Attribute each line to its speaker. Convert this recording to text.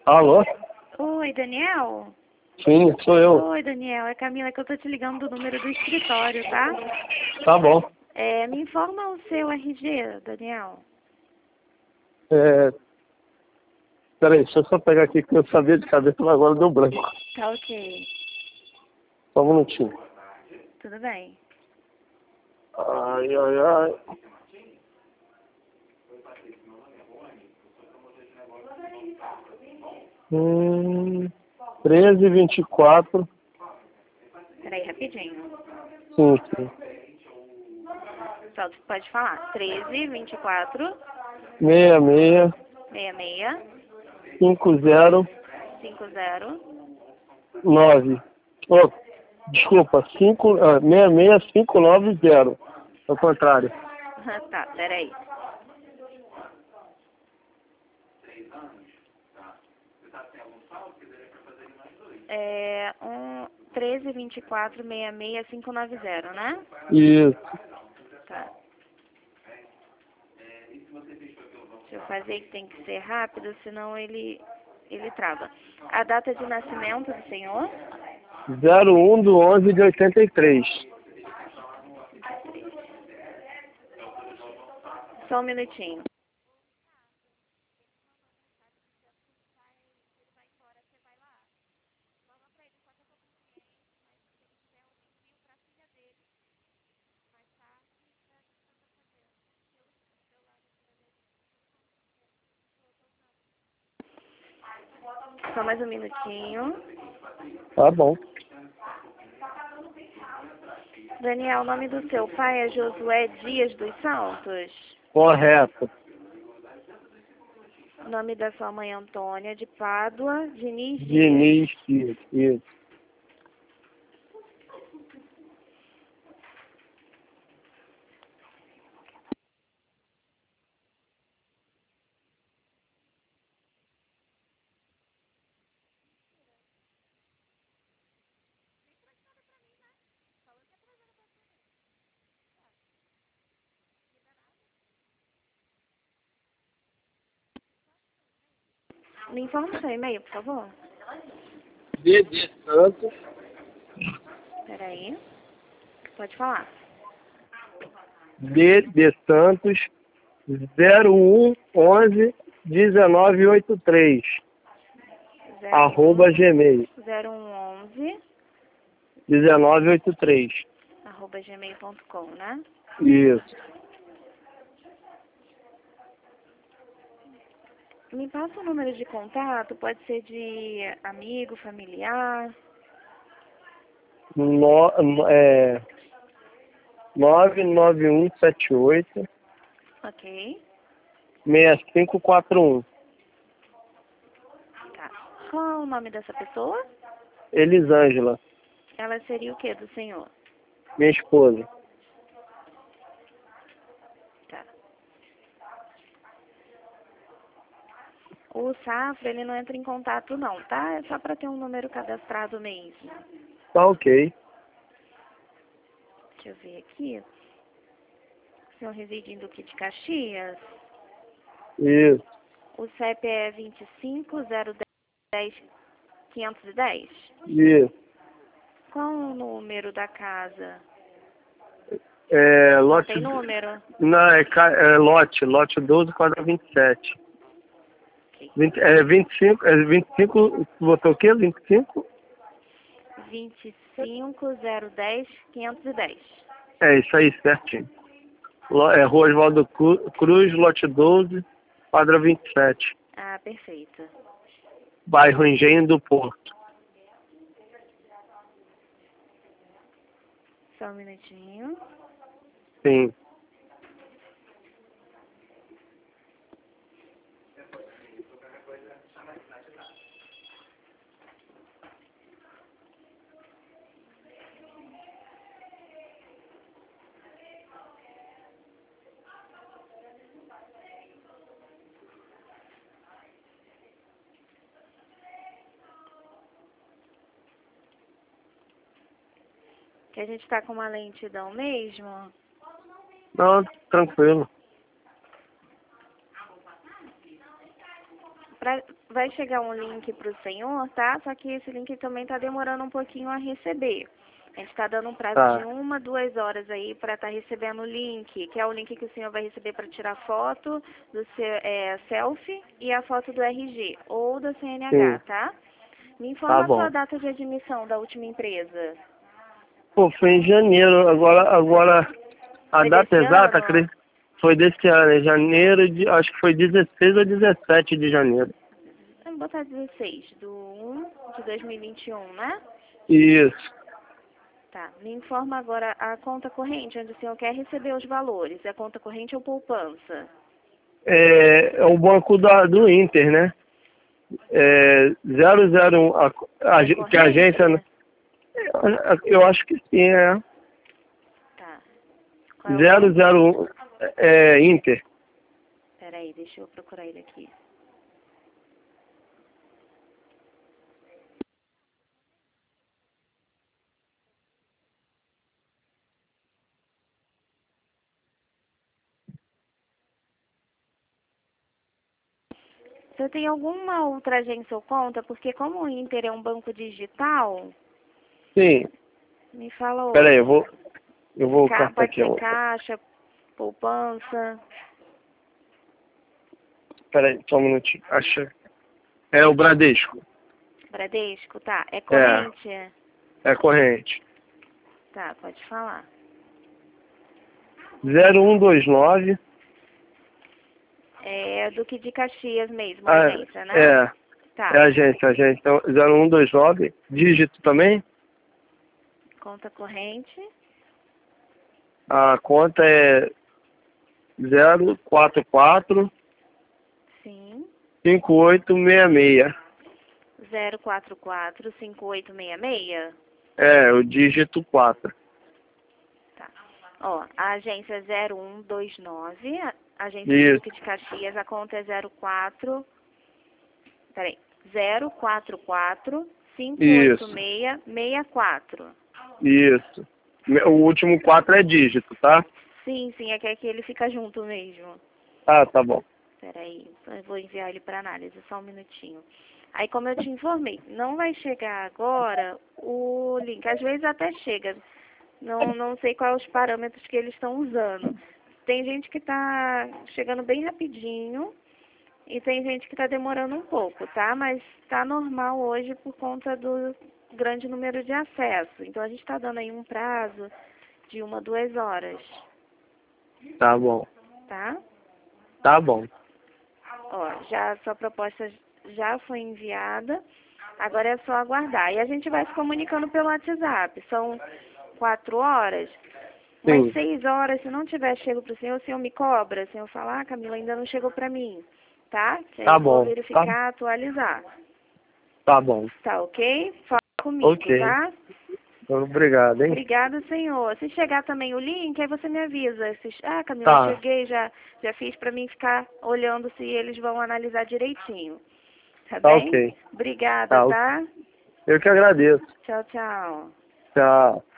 Speaker 1: Alô?
Speaker 2: Oi, Daniel?
Speaker 1: Sim, sou eu.
Speaker 2: Oi, Daniel. É Camila que eu tô te ligando do número do escritório, tá?
Speaker 1: Tá bom.
Speaker 2: Me informa o seu RG, Daniel.
Speaker 1: Peraí, deixa eu só pegar aqui que eu sabia de cabeça, mas agora deu branco.
Speaker 2: Tá ok.
Speaker 1: Só um minutinho.
Speaker 2: Tudo bem.
Speaker 1: Ai, ai, ai. Hum, 1324.
Speaker 2: Peraí, rapidinho.
Speaker 1: Sim, sim.
Speaker 2: Só pode falar. 13, 24,
Speaker 1: 66
Speaker 2: 66,
Speaker 1: 50
Speaker 2: 50.
Speaker 1: 9. Oh, desculpa, 66 590. Ao contrário.
Speaker 2: Tá, peraí. É 13, 24, 66, 590, né?
Speaker 1: Isso.
Speaker 2: Tá. Deixa eu fazer que tem que ser rápido, senão ele trava. A data de nascimento do senhor?
Speaker 1: 01 do 11 de 83.
Speaker 2: Só um minutinho. Só mais um minutinho.
Speaker 1: Tá bom.
Speaker 2: Daniel, o nome do seu pai é Josué Dias dos Santos?
Speaker 1: Correto.
Speaker 2: O nome da sua mãe é Antônia de Pádua Diniz Dias.
Speaker 1: Diniz, isso.
Speaker 2: Me informa o seu e-mail, por favor.
Speaker 1: D Santos,
Speaker 2: Peraí. Pode falar.
Speaker 1: D Santos, 01 11 1983, arroba gmail,
Speaker 2: 0111
Speaker 1: 1983.
Speaker 2: arroba gmail.com, né?
Speaker 1: Isso.
Speaker 2: Me passa o número de contato, pode ser de amigo, familiar.
Speaker 1: 99178
Speaker 2: Ok.
Speaker 1: 6541.
Speaker 2: Tá. Qual é o nome dessa pessoa?
Speaker 1: Elisângela,
Speaker 2: Ela seria o que do senhor?
Speaker 1: minha esposa.
Speaker 2: Tá. O Safra, ele não entra em contato não, tá? É só para ter um número cadastrado mesmo.
Speaker 1: Tá ok.
Speaker 2: Deixa eu ver aqui. O senhor reside em Duque de Caxias?
Speaker 1: Isso.
Speaker 2: O CEP é 25.010.510?
Speaker 1: Isso.
Speaker 2: Qual o número da casa? Não
Speaker 1: Lote.
Speaker 2: tem número?
Speaker 1: Não, lote 12, quadra 27.
Speaker 2: Ok.
Speaker 1: 25, botou o quê? 25?
Speaker 2: 25.010.510.
Speaker 1: É isso aí, certinho. Rua Oswaldo Cruz, lote 12, quadra 27.
Speaker 2: Ah, perfeito.
Speaker 1: Bairro Engenho do Porto.
Speaker 2: Só um minutinho.
Speaker 1: Sim.
Speaker 2: Que a gente tá com uma lentidão mesmo.
Speaker 1: Não, tranquilo.
Speaker 2: vai chegar um link para o senhor, tá? Só que esse link também está demorando um pouquinho a receber. A gente está dando um prazo de 1, 2 horas aí para estar recebendo o link, que é o link que o senhor vai receber para tirar foto do seu selfie e a foto do RG ou da CNH,
Speaker 1: Sim.
Speaker 2: tá? Me
Speaker 1: Tá
Speaker 2: informa a sua
Speaker 1: bom.
Speaker 2: data de admissão da última empresa.
Speaker 1: Pô, foi em janeiro. Agora a
Speaker 2: Foi
Speaker 1: data
Speaker 2: desse
Speaker 1: exata,
Speaker 2: ano?
Speaker 1: foi desse ano, em janeiro, acho que foi 16 ou 17 de janeiro.
Speaker 2: Vamos botar 16 do 1 de 2021, né?
Speaker 1: Isso.
Speaker 2: Tá. Me informa agora a conta corrente, onde o senhor quer receber os valores. É conta corrente ou poupança?
Speaker 1: É o banco do Inter, né? 001,
Speaker 2: É
Speaker 1: que a
Speaker 2: corrente?
Speaker 1: agência, eu acho que sim,
Speaker 2: Tá. Qual é o banco?
Speaker 1: 001, Inter.
Speaker 2: Peraí, deixa eu procurar ele aqui. Você tem alguma outra agência ou conta? Porque como o Inter é um banco digital,
Speaker 1: Sim,
Speaker 2: me fala
Speaker 1: pera aí,
Speaker 2: outra.
Speaker 1: eu vou catar
Speaker 2: Pode
Speaker 1: aqui.
Speaker 2: ser caixa, poupança.
Speaker 1: Pera aí, só um minutinho. Acha. É o Bradesco.
Speaker 2: Bradesco, tá. É
Speaker 1: É,
Speaker 2: corrente?
Speaker 1: é corrente.
Speaker 2: Tá, pode falar.
Speaker 1: 0129.
Speaker 2: É Duque de Caxias mesmo, a
Speaker 1: Ah,
Speaker 2: agência, né?
Speaker 1: é
Speaker 2: Tá.
Speaker 1: a agência. Então, 0129. Dígito também.
Speaker 2: Conta corrente.
Speaker 1: A conta é 044
Speaker 2: Sim.
Speaker 1: 5866.
Speaker 2: 0445866.
Speaker 1: É, o dígito 4.
Speaker 2: Tá. Ó, a agência é 0129, a agência do
Speaker 1: Isso,
Speaker 2: Duque de Caxias, a conta é 04, peraí, 044
Speaker 1: isso,
Speaker 2: 58664.
Speaker 1: isso. O último 4 é dígito, tá?
Speaker 2: Sim, é que aqui ele fica junto mesmo.
Speaker 1: Ah, tá bom.
Speaker 2: Peraí, eu vou enviar ele para análise, só um minutinho. Aí, como eu te informei, não vai chegar agora o link. Às vezes até chega. Não sei quais os parâmetros que eles estão usando. Tem gente que está chegando bem rapidinho e tem gente que está demorando um pouco, tá? Mas está normal hoje por conta do grande número de acesso. Então, a gente está dando aí um prazo de 1, 2 horas,
Speaker 1: Tá bom.
Speaker 2: tá?
Speaker 1: Tá bom.
Speaker 2: Ó, já a sua proposta já foi enviada, agora é só aguardar. E a gente vai se comunicando pelo WhatsApp. São 4 horas. Umas
Speaker 1: Sim,
Speaker 2: 6 horas, se não tiver chego para o senhor me cobra. O senhor fala, ah, Camila, ainda não chegou para mim, tá? Que aí
Speaker 1: tá
Speaker 2: eu vou
Speaker 1: bom.
Speaker 2: verificar, atualizar.
Speaker 1: Tá bom.
Speaker 2: Tá ok? Fala comigo,
Speaker 1: Ok.
Speaker 2: tá?
Speaker 1: Obrigado, hein?
Speaker 2: Obrigada, senhor. Se chegar também o link, aí você me avisa. Ah, Camila,
Speaker 1: Tá,
Speaker 2: cheguei, já fiz para mim ficar olhando se eles vão analisar direitinho. Tá
Speaker 1: tá
Speaker 2: bem?
Speaker 1: ok.
Speaker 2: Obrigada,
Speaker 1: Tá,
Speaker 2: tá?
Speaker 1: eu que agradeço.
Speaker 2: Tchau, tchau.
Speaker 1: Tchau.